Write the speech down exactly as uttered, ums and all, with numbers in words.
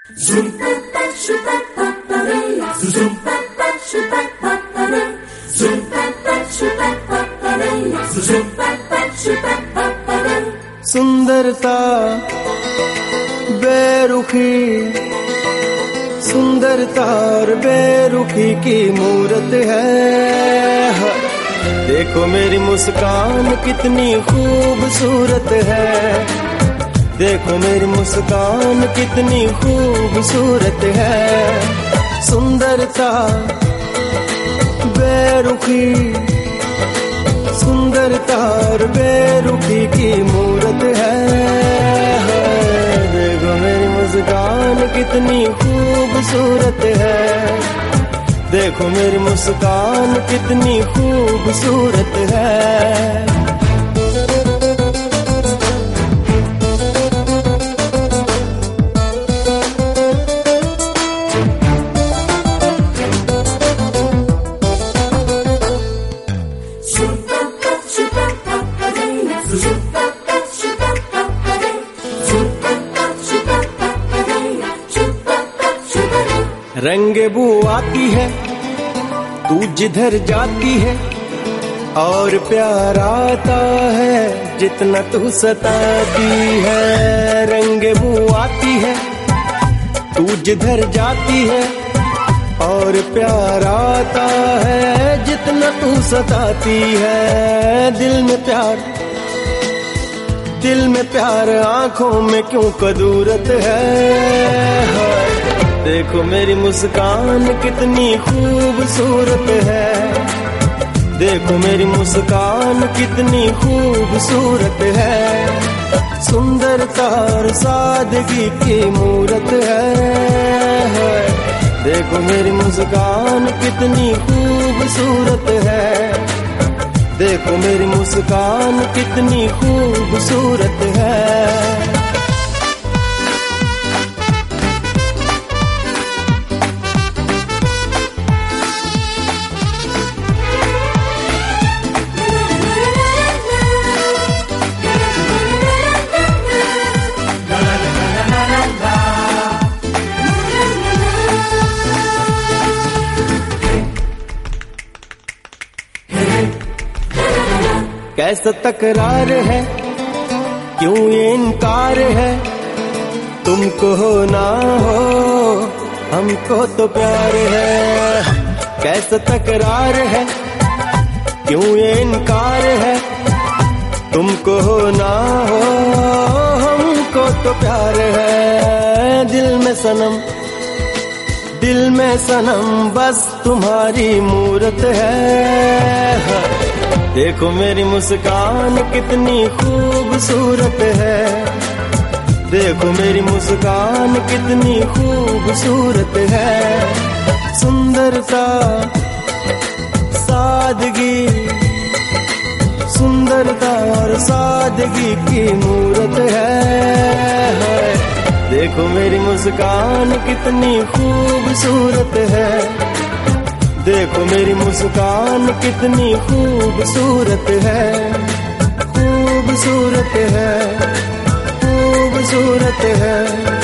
सुंदरता बेरुखी, सुंदरता और बेरुखी की मूरत है। देखो मेरी मुस्कान कितनी खूबसूरत है, देखो मेरी मुस्कान कितनी खूबसूरत है। सुंदरता बेरुखी, सुंदरता और बेरुखी की मूरत है। देखो मेरी मुस्कान कितनी खूबसूरत है, देखो मेरी मुस्कान कितनी खूबसूरत है। रंगे बू आती है तू जिधर जाती है, और प्यार आता है जितना तू सताती है। रंगे बू आती है तू जिधर जाती है, और प्यार आता है जितना तू सताती है। दिल में प्यार, दिल में प्यार आंखों में क्यों कदूरत है। देखो मेरी मुस्कान कितनी खूबसूरत है, देखो मेरी मुस्कान कितनी खूबसूरत है। सुंदरता और सादगी की मूरत है। देखो मेरी मुस्कान कितनी खूबसूरत है, देखो मेरी मुस्कान कितनी खूबसूरत है। कैसा तकरार है, क्यों ये इनकार है, तुमको हो ना हो हमको तो प्यार है। कैसा तकरार है, क्यों ये इनकार है, तुमको हो ना हो हमको तो प्यार है। दिल में सनम, दिल में सनम बस तुम्हारी मूरत है। देखो मेरी मुस्कान कितनी खूबसूरत है, देखो मेरी मुस्कान कितनी खूबसूरत है। सुंदरता सादगी, सुंदरता और सादगी की मूरत है। देखो मेरी मुस्कान कितनी खूबसूरत है, देखो मेरी मुस्कान कितनी खूबसूरत है। खूबसूरत है, खूबसूरत है।